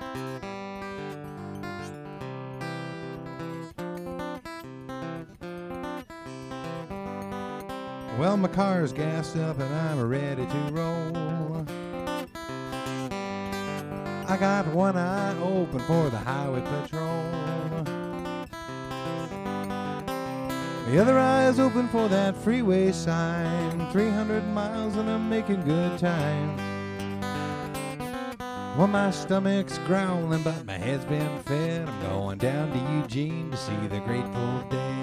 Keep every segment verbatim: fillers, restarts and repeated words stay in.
Well, my car's gassed up and I'm ready to roll. I got one eye open for the highway patrol. The other eye is open for that freeway sign. three hundred miles and I'm making good time. Well, my stomach's growling, but my head's been fed. I'm going down to Eugene to see the Grateful Dead.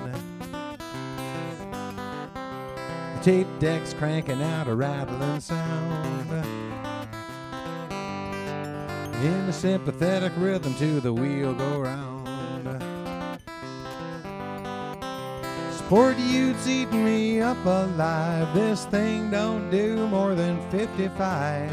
The tape deck's cranking out a rattling sound in a sympathetic rhythm to the wheel go round. Poor dude's eating me up alive. This thing don't do more than fifty-five.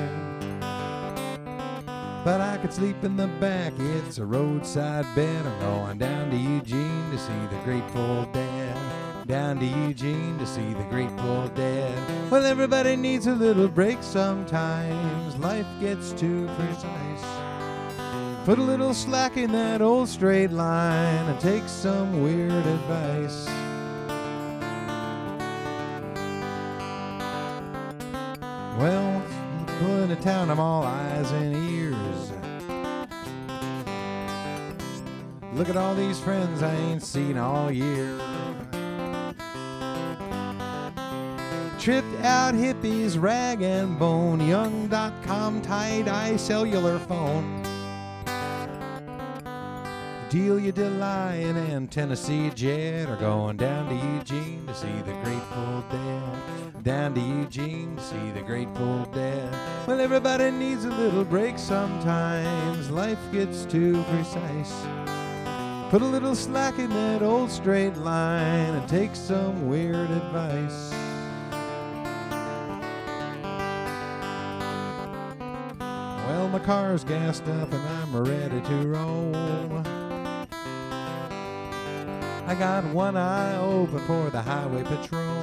But I could sleep in the back, it's a roadside bed. I'm going down to Eugene to see the Grateful Dead. Down to Eugene to see the Grateful Dead. Well, everybody needs a little break sometimes. Life gets too precise. Put a little slack in that old straight line and take some weird advice. Well, pulling to town, I'm all eyes and ears. Look at all these friends I ain't seen all year. Tripped out hippies, rag and bone, young dot com, tie-dye cellular phone. Delia DeLyon and Tennessee Jet are going down to Eugene to see the Grateful Dead. Down to Eugene to see the Grateful Dead. Well, everybody needs a little break sometimes. Life gets too precise. Put a little slack in that old straight line and take some weird advice. Well, my car's gassed up and I'm ready to roll. I got one eye open for the highway patrol.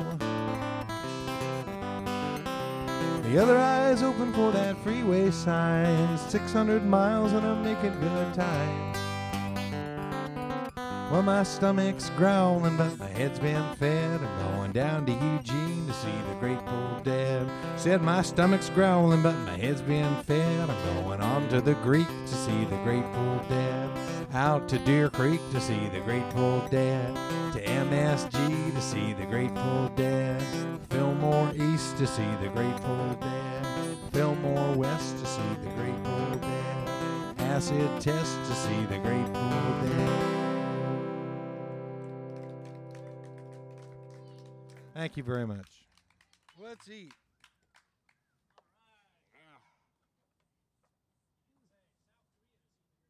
The other eye is open for that freeway sign. six hundred miles and I'm making good time. Well, my stomach's growling, but my head's been fed. I'm going down to Eugene to see the Grateful Dead. Said my stomach's growling, but my head's been fed. I'm going on to the Greek to see the Grateful Dead. Out to Deer Creek to see the Grateful Dead. To M S G to see the Grateful Dead. Fillmore East to see the Grateful Dead. Fillmore West to see the Grateful Dead. Acid Test to see the Grateful Dead. Thank you very much. Let's eat.